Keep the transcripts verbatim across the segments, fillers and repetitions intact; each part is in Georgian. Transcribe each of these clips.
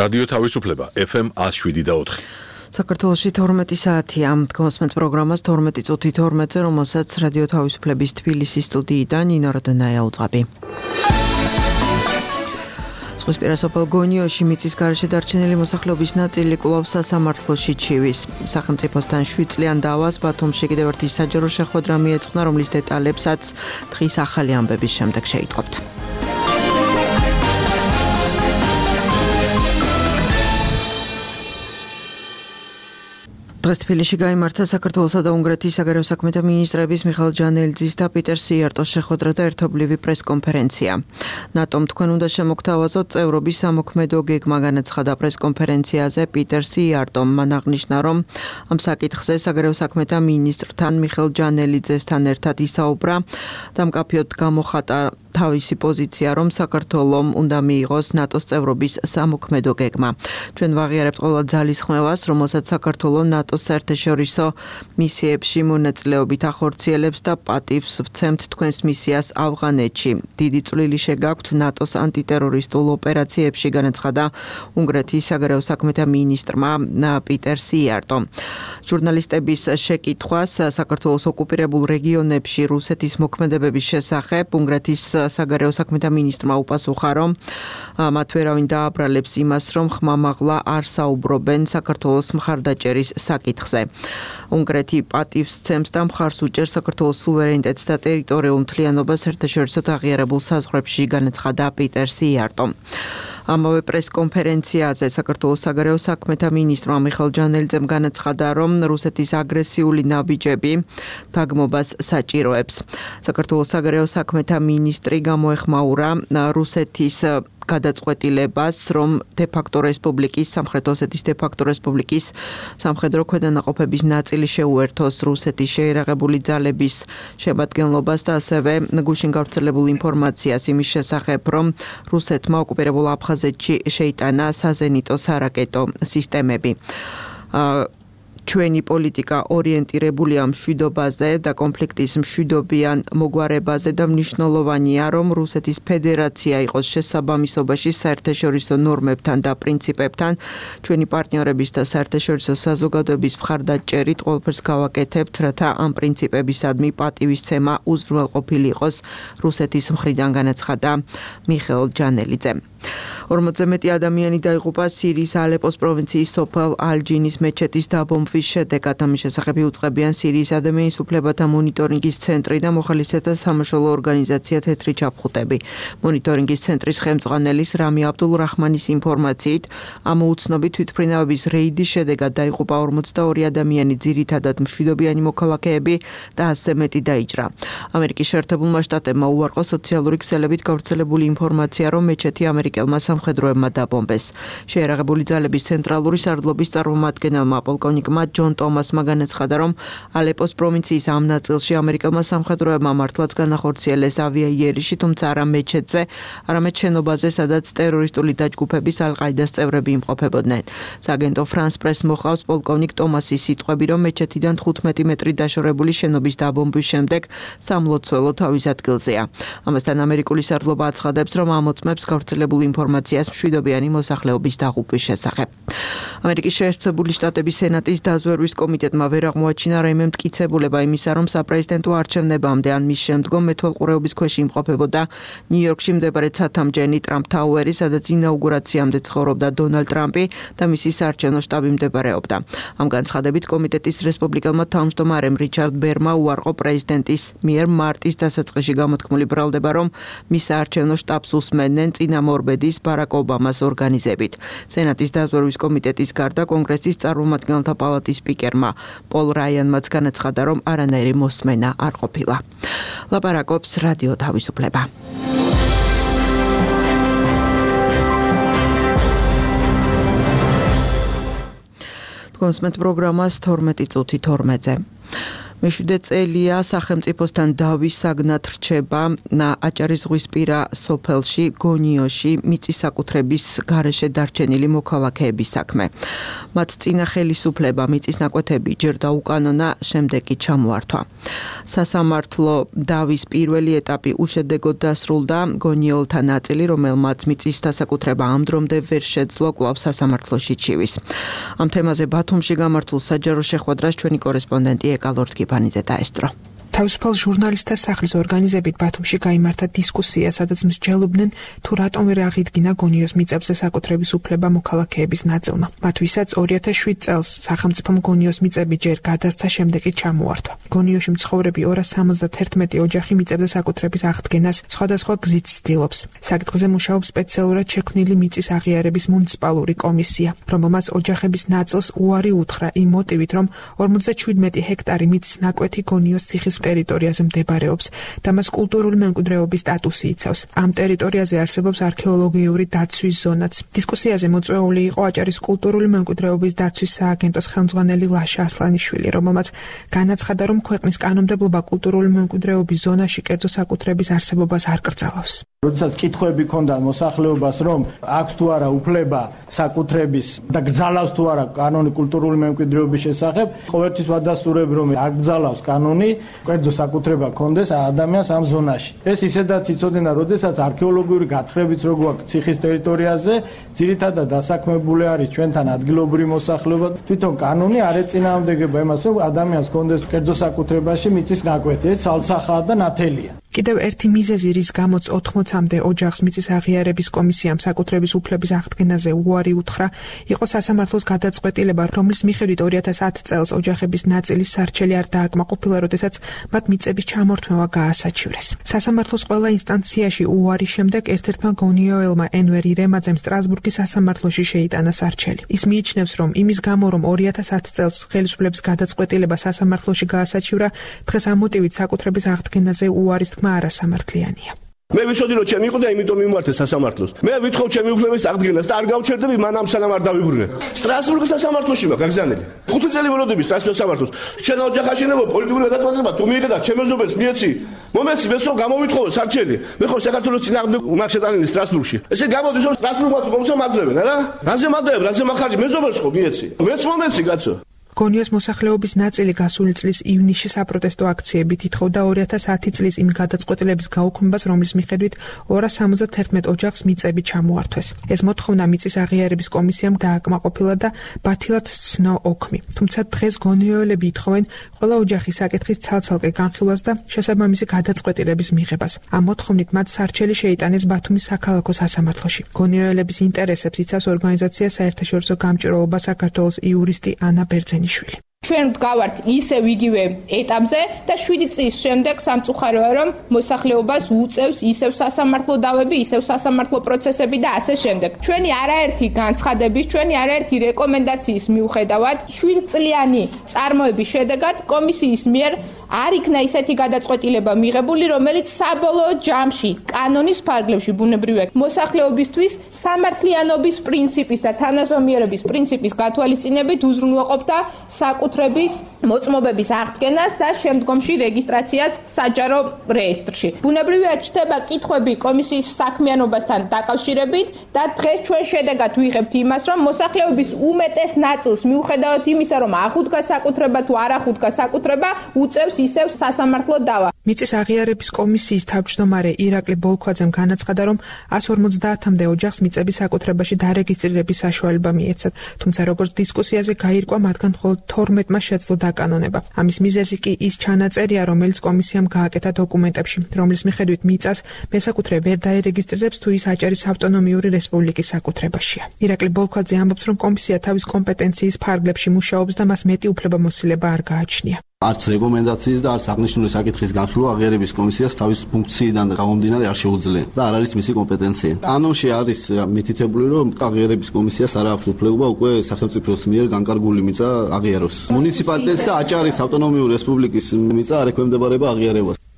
რადიო თავისუფლება ეფ ემ one oh seven და four. საქართველოში თორმეტი საათია. კონსმენტ პროგრამას თორმეტი წუთი თორმეტზე, რომელსაც რადიო თავისუფლების თბილისის სტუდიიდან ნინო როდანაია უძღვები. ზღვისპირა სოფელ გონიოში მიწის გარეშე დარჩენილი მოსახლეობის ნაწილი კვლავ სასამართლოში ჩივის. სახელმწიფოსთან შვიდ წლიან დავას ბათუმში კიდევ ერთი საჯარო შეხვედრა მიეძღვნა, რომლის დეტალებსაც დღის ახალი ამბების შემდეგ შეიტყობთ. დღეს თბილისში გაიმართა საქართველოსა და უნგრეთის საგარეო საქმეთა მინისტრების მიხეილ ჯანელიძის და პიტერ სიარტოს შეხვედრა და ერთობლივი პრესკონფერენცია. ნატომ თქვენ უნდა შემოგთავაზოთ წევრობის სამოქმედო გეგმა, განაცხადა პრესკონფერენციაზე პიტერ სიარტომ. მან აღნიშნა, რომ ამ საკითხზე საგარეო საქმეთა მინისტრთან მიხეილ ჯანელიძესთან ერთად ისაუბრა და მკაფიოდ გამოხატა თავისი პოზიცია, რომ საქართველომ უნდა მიიღოს ნატოს წევრობის სამოქმედო გეგმა. ჩვენ ვაღიარებთ ყველა ძალისხმევას, რომელსაც საქართველო ნატოს საერთაშორისო მისიებში მონაწილეობით ახორციელებს და პატივს ვცემთ თქვენს მისიას ავღანეთში. დიდი წვლილი შეგაქვთ ნატოს ანტიტერორისტულ ოპერაციებში, განაცხადა უნგრეთის საგარეო საქმეთა მინისტრმა პიტერ სიარტომ. ჟურნალისტების შეკითხვას საქართველოს ოკუპირებულ რეგიონებში რუსეთის მოქმედებების შესახებ უნგრეთის საგარეო საქმეთა მინისტრმა უპასუხა, რომ მათ ვერავინ დააბრალებს იმას, რომ ხმამაღლა არ საუბრობენ საქართველოს მხარდაჭერის საკითხზე. უნგრეთი პატივს ცემს და მხარს უჭერს საქართველოს სუვერენიტეტს და ტერიტორიულ მთლიანობას საერთაშორისო აღიარებულ საზღვრებში, განაცხადა პიტერ სიარტომ. ამავე პრესკონფერენციაზე საქართველოს საგარეო საქმეთა მინისტრმა მიხეილ ჯანელიძემ განაცხადა, რომ რუსეთის აგრესიული ნაბიჯები დაგმობას საჭიროებს. საქართველოს საგარეო საქმეთა მინისტრი გამოეხმაურა რუსეთის გადაწყვეტილებას, რომ დე-ფაქტო რესპუბლიკის, სამხრეთ ოსეთის დე-ფაქტო რესპუბლიკის სამხედრო ქვედანაყოფების ნაწილი შეუერთოს რუსეთის შეიარაღებული ძალების შემადგენლობას და ასევე გუშინ გავრცელებულ ინფორმაციას იმის შესახებ, რომ რუსეთმა ოკუპირებულ აფხაზეთში შეიტანა საზენიტო სარაკეტო სისტემები. ჩვენი პოლიტიკა ორიენტირებულია მშვიდობაზე და კონფლიქტის მშვიდობიან მოგვარებაზე და მნიშვნელოვანია, რომ რუსეთის ფედერაცია იყოს შესაბამისობაში საერთაშორისო ნორმებთან და პრინციპებთან. ჩვენი პარტნიორების და საერთაშორისო საზოგადოების მხარდაჭერით ყველაფერს გავაკეთებთ, რათა ამ პრინციპებისადმი პატივისცემა უზრუნველყოფილი იყოს რუსეთის მხრიდან, განაცხადა მიხეილ ჯანელიძემ. ორმოცზე მეტი ადამიანი დაიღუპა სირიის ალეპოს პროვინციის სოფელ ალჯინის მეჩეთის დაბომბვის შედეგად. ამის შესახებ იუწყებიან სირიის ადამიანის უფლებათა მონიტორინგის ცენტრი და მოხალისეთა სამაშველო ორგანიზაცია თეთრი ჩაფხუტები. მონიტორინგის ცენტრის ხელმძღვანელის რამი აბდულრაჰმანის ინფორმაციით, ამ უცნობი თვითმფრინავების რეიდის შედეგად დაიღუპა ორმოცდაორი ადამიანი, ძირითადად მშვიდობიანი მოქალაქეები და ასზე მეტი დაიჭრა. ამერიკის შეერთებულმა შტატებმა უარყო სოციალური ქსელებით გავრცელებული ინფორმაცია, რომ მეჩეთი ამერიკელმა სამხედროებმა დაბომბეს. შეიარაღებული ძალების ცენტრალური სარდლობის წარმომადგენელმა პოლკოვნიკმა ჯონ ტომასმა განაცხადა, რომ ალეპოს პროვინციის ამ ნაწილში ამერიკელმა სამხედროებმა მართლაც განახორციელეს ავიაიერიში, თუმცა არა მეჩეთზე, არამედ შენობაზე, სადაც ტერორისტული დაჯგუფების ალ-ყაიდას წევრები იმყოფებოდნენ. სააგენტო ფრანს პრეს მოყავს პოლკოვნიკ ტომასის სიტყვები, რომ მეჩეთიდან თხუთმეტი მეტრი დაშორებული შენობის დაბომბვის შემდეგ სამლოცველო თავის ადგილზეა. ამასთან ამერიკული სარდლობა აცხადებს, რომ ამოწმებს გავრცელებული ინფორმაციას მშვიდობიანი მოსახლეობის დაღუპვის შესახებ. ამერიკის შეერთებული შტატების სენატის დაზვერვის კომიტეტმა ვერ აღმოაჩინა რაიმე მტკიცებულება იმისა, რომ საპრეზიდენტო არჩევნებამდე ან მის შემდგომ მეთვალყურეობის ქვეშ იმყოფებოდა ნიუ-იორკში მდებარე ცათამჯენი ტრამპ თაუერი, სადაც ინაუგურაციამდე ცხოვრობდა დონალდ ტრამპი და მისი საარჩევნო შტაბი მდებარეობდა. ამ განცხადებით კომიტეტის რესპუბლიკელმა თავმჯდომარემ რიჩარდ ბერმა უარყო პრეზიდენტის მიერ მარტის დასაწყისში გამოთქმული ბრალდება, რომ მის საარჩევნო შტაბს უსმენდნენ წინამორბედის ბარაკ ობამას ორგანიზებით. სენატის დაზვერვის კომიტეტის გარდა კონგრესის წარმომადგენელთა პალატის სპიკერმა პოლ რაიანმაც განაცხადა, რომ არანაირი მოსმენა არ ყოფილა. ლაპარაკობს რადიო თავისუფლება. კონსმენტ პროგრამას თორმეტი წუთი თორმეტზე. მეშვიდე წელია სახელმწიფოსთან დავის საგნად რჩება აჭარისზღვისპირა სოფელში გონიოში მიწის საკუთრების გარეშე დარჩენილი მოქალაქეების საქმე. მათ წინა ხელისუფლება მიწის ნაკვეთები ჯერ დაუკანონა, შემდეგ კი ჩამოართვა. სასამართლო დავის პირველი ეტაპი უშედეგოდ დასრულდა. გონიოლთა ნაწილი, რომელმაც მიწის დასაკუთრება ამ დრომდე ვერ შეძლო, კვლავ სასამართლოში ჩივის. ამ თემაზე ბათუმში გამართულ საჯარო შეხვედრას ჩვენი კორესპონდენტი ეკალორთკიპანიძე დაესწრო. თავისუფალ ჟურნალისტთა სახლის ორგანიზებით ბათუმში გაიმართა დისკუსია, სადაც მსჯელობდნენ თუ რატომ ვერ აღიდგინა გონიოს მიწებზე საკუთრების უფლება მოქალაქეების ნაწილმა. მათ ვისაც ორი ათას შვიდ წელს სახელმწიფომ გონიოს მიწები ჯერ გადასცა, შემდეგ კი ჩამოართვა. გონიოში მცხოვრები ორას სამოცდათ ერთმეტი ოჯახი მიწებზე საკუთრების აღდგენას სხვადასხვა გზით ცდილობს. საკითხზე მუშაობს სპეციალურად შექმნილი მიწის აღიარების მუნიციპალური კომისია, რომელმაც ოჯახების ნაწილს უარი უთხრა იმ მოტივით, რომ ორმოცდაშვიდმეტი ჰექტარი მიწის ნაკვეთი გონიოს ციხის ტერიტორიაზე მდებარეობს და მას კულტურული მემკვიდრეობის სტატუსი იცავს. ამ ტერიტორიაზე არსებობს არქეოლოგიური დაცვის ზონაც. დისკუსიაზე მოწვეული იყო აჭარის კულტურული მემკვიდრეობის დაცვის სააგენტოს ხელმძღვანელი ლაშა ასლანიშვილი, რომელმაც განაცხადა, რომ ქვეყნის კანონმდებლობა კულტურული მემკვიდრეობის ზონაში კერძო საკუთრების არსებობას არ კრძალავს. როდესაც კითხვები ქონდა მოსახლეობას, რომ აქვს თუ არა უფლება საკუთრების და გძალავს თუ არა კანონი კულტურული მემკვიდრეობის შესახებ, ყოველთვის ვადასტურებ, რომ არ გძალავს კანონი, კერძო საკუთრება კონდეს ადამიანს ამ ზონაში. ეს ისედაც იცოდნენ, როდესაც არქეოლოგიური გათხრებიც რო გვაქვს ციხის ტერიტორიაზე, ძირითადად დასაქმებული არის ჩვენთან ადგილობრივი მოსახლეობა. თვითონ კანონი არ ეწინააღმდეგება იმას, რომ ადამიანს კონდეს კერძო საკუთრებაში მიწის ნაკვეთი, ეს ცალსახაა და ნათელია. კიდევ ერთი მიზეზი, რის გამოც ოთხმოცამდე ოჯახს მიწის აღიარების კომისიამ საკუთრების უფლების აღდგენაზე უარი უთხრა, იყო სასამართლოს გადაწყვეტილება, რომლის მიხედვით ორი ათას ათ წელს ოჯახების ნაწილის სარჩელი არ დააკმაყოფილა, როდესაც მათ მიწების ჩამორთმევა გაასაჩივრეს. სასამართლოს ყველა ინსტანციაში უარის შემდეგ ერთ-ერთმა გონიოელმა ენვერ ირემაძემ სტრასბურგის სასამართლოში შეიტანა სარჩელი. ის მიიჩნევს, რომ იმის გამო, რომ ორი ათას ათ წელს ხელისუფლების გადაწყვეტილება სასამართლოში გაასაჩივრა, დღეს ამ მოტივით საკუთრების აღდგენაზე უარის თქმა არასამართლიანია. მე ვიცოდი რომ ჩემი იყო და იმიტომ მიმართე სასამართლოს. მე ვითხოვ ჩემი უფლების აღდგენას და არ გავჩერდები მანამ სანამ არ დავიბრუნე. სტრასბურგის სასამართლოში მაქვს გაგზავნილი. ხუთი წელი ველოდები სტრასბურგის სასამართლოს. შენ ოჯახაში ნებო პოლიტიკური გადაწყვეტილება თუ მიიღე და ჩემ მეზობელს მიეცი. მომეცი მეც რომ გამოვითხოვო სარჩელი. მე ხო საქართველოს წინააღმდეგ უნდა შეტანილი სტრასბურგში. ესე გამოდის რომ სტრასბურგმა თუ მომცა მაძლევენ, არა? რაზე მადლებ, რაზე მახარჯი მეზობელს ხო მიეცი. მეც მომეცი კაცო. გონიოს მოსახლეობის ნაწილი გასული წლის ივნისში საპროტესტო აქციებით ითხოვდა ორი ათას ათი წლის იმ გადაწყვეტილების გაუქმებას, რომლის მიხედვით ორას სამოცდათ ერთმეტ ოჯახს მიწები ჩამოართვეს. ეს მოთხოვნა მიწის აღიარების კომისიამ დააკმაყოფილა და ბათილად სცნო ოქმი. თუმცა დღეს გონიოელები ითხოვენ ყველა ოჯახის საკითხის ცალ-ცალკე განხილვას და შესაბამისი გადაწყვეტილების მიღებას. ამ მოთხოვნით მათ სარჩელი შეიტანეს ბათუმის საქალაქო სასამართლოში. გონიოელების ინტერესებს იცავს ორგანიზაცია საერთაშორისო გამჭვირვალობა საქართველოს იურისტი ანა ბერძენი. ჩვენ ვდგავართ ისევ იგივე ეტაპზე და შვიდი წლის შემდეგ სამწუხაროა, რომ მოსახლეობას უწევს ისევ სასამართლო დავები, ისევ სასამართლო პროცესები და ასე შემდეგ. ჩვენი არაერთი განცხადების, ჩვენი არაერთი რეკომენდაციის მიუხედავად, შვიდწლიანი წარმოების შედეგად კომისიის მიერ არ იქნა ისეთი გადაწყვეტილება მიღებული, რომელიც საბოლოო ჯამში კანონის ფარგლებში ბუნებრივია მოსახლეობისთვის სამართლიანობის პრინციპის და თანაზომიერების პრინციპის გათვალისწინებით უზრუნველყოფდა საკუთრების მოწმობების აღდგენას და შემდგომში რეგისტრაციას საჯარო რეესტრში. ბუნებრივია ჩნდება კითხვები კომისიის საქმიანობასთან დაკავშირებით და დღეს ჩვენ შედეგად ვიღებთ იმას, რომ მოსახლეობის უმეტეს ნაწილს მიუხედავად იმისა, რომ ახუდგა საკუთრება თუ არ ახუდგა საკუთრება, უწევს ისევ სასამართლო დავა. მიწის აღიარების კომისიის თავმჯდომარე ირაკლი ბოლქვაძემ განაცხადა, რომ ას ორმოცდაათამდე ოჯახს მიწების საკუთრებაში დარეგისტრირების საშუალება მიეცათ, თუმცა როგორც დისკუსიაზე გაირკვა, მათგან მხოლოდ თორმეტმა შეძლო დაკანონება. ამის მიზეზი კი ის ჩანაწერია, რომელიც კომისიამ გააკეთა დოკუმენტებში, რომლის მიხედვით მიწას მესაკუთრე ვერ დაერეგისტრირებს, თუ ის აჭარის ავტონომიური რესპუბლიკის საკუთრებაშია. ირაკლი ბოლქვაძე ამბობს, რომ კომისია თავის კომპეტენციის ფარგლებში მუშაობს და მას მეტი უფლებამოსილება არ გააჩნია. არც რეკომენდაციის და არც აღნიშნული საკითხის განხილვა აღიარების კომისიას თავის ფუნქციიდან გამომდინარე არ შეუძლია და არ არის მისი კომპეტენცია. კანონში არის მითითებული, რომ აღიარების კომისიას არ აქვს უფლება უკვე სახელმწიფოს მიერ განკარგული მიწა აღიაროს. მუნიციპალიტეტს და აჭარის ავტონომიური რესპუბლიკის მიწა არ ექვემდებარება აღიარებას.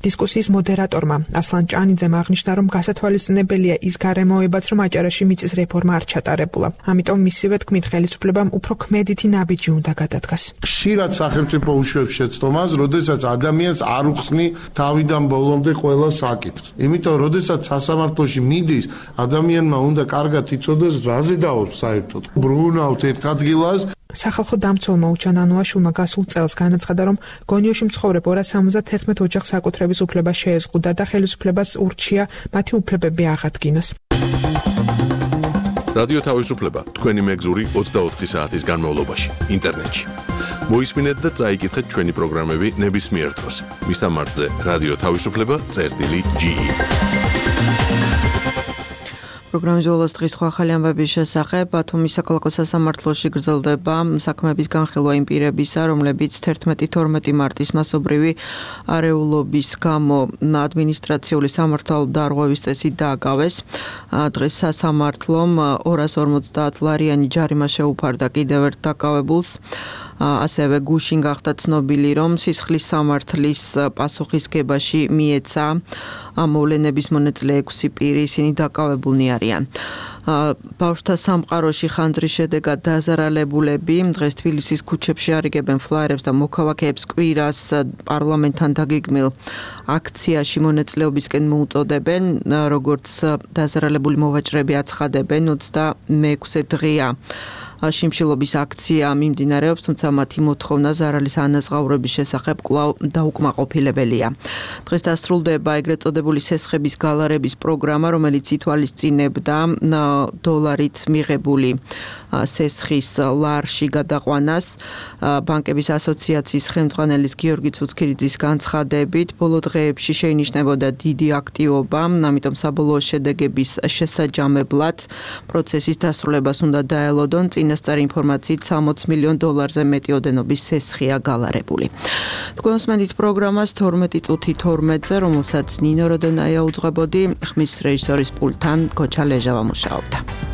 დისკუსიის მოდერატორმა ასლან ჭანიძემ აღნიშნა, რომ გასათვალისწინებელია ის გარემოებაც, რომ აჭარაში მიწის რეფორმა არ ჩატარებულა. ამიტომ მისივე თქმით, ხელისუფლებამ უფრო ქმედითი ნაბიჯი უნდა გადადგას. ხშირად სახელმწიფო უშვებს შეცდომას, როდესაც ადამიანს არ უხსნი თავიდან ბოლომდე ყველა საკითხს. იმიტომ, როდესაც სასამართლოში მიდის, ადამიანმა უნდა კარგად იცოდეს, რაზე დაობს საერთოდ. ბრუნავთ ერთ ადგილას. სახალხო დამცველმა უჩან ანუაშვილმა გასულ წელს განაცხადა, რომ გონიოში მცხოვრებ ორას სამოცდათერთმეტ ოჯახს საკუთრების უფლება შეეზღუდა და ხელისუფლებას ურჩია მათი უფლებები აღადგინოს. რადიო თავისუფლება თქვენი მეგზური ოცდაოთხი საათის განმავლობაში ინტერნეტში. მოისმინეთ და წაიკითხეთ ჩვენი პროგრამები ნებისმიერ დროს. მისამართზე რადიო თავისუფლება წერტილი ჯი ი. პროგრამის ბოლოს დღის სხვა ახალი ამბების შესახებ ბათუმის საქალაქო სასამართლოში გრძელდება საქმეების განხილვა იმ პირებისა, რომლებიც თერთმეტი თორმეტი მარტის მასობრივი არეულობის გამო ადმინისტრაციული სამართალდარღვევის წესით დააკავეს. დღეს სასამართლომ ორას ორმოცდაათ ლარიანი ჯარიმა შეუფარდა კიდევ ერთ დაკავებულს. ასევე გუშინ გახდა ცნობილი, რომ სისხლის სამართლის პასუხისგებაში მიეცა მოვლენების მონაწილე ექვსი პირი, ისინი დაკავებულნი არიან. ბავშვთა სამყაროში ხანძრის შედეგად დაზარალებულები დღეს თბილისის ქუჩებში არიგებენ ფლაერებს და მოქალაქეებს კვირას პარლამენტთან დაგეგმილ აქციაში მონაწილეობისკენ მოუწოდებენ, როგორც დაზარალებული მოვაჭრეები აცხადებენ, ოცდამეექვსე დღეა შიმშილობის აქცია მიმდინარეობს, თუმცა მათი მოთხოვნა ზარალის ანაზღაურების შესახებ კვლავ დაუკმაყოფილებელია. დღეს დასრულდება ეგრეთ წოდებული სესხების გალარების პროგრამა, რომელიც ითვალისწინებდა დოლარით მიღებული სესხის ლარში გადაყვანას. ბანკების ასოციაციის ხელმძღვანელის გიორგი ცუცქირიძის განცხადებით, ბოლო დღეებში შეინიშნებოდა დიდი აქტივობა, ამიტომ საბოლოო შედეგების შესაჯამებლად პროცესის დასრულებას უნდა დაელოდონ. წინასწარი ინფორმაციით სამოც მილიონ დოლარზე მეტი ოდენობის სესხია გალარებული. თქვენ უსმენთ პროგრამას თორმეტი წუთი თორმეტზე, რომელსაც ნინო როდენაია უძღვებოდი, ხმის რეჟისორის პულტთან გოჩა ლეჟავა მუშაობდა.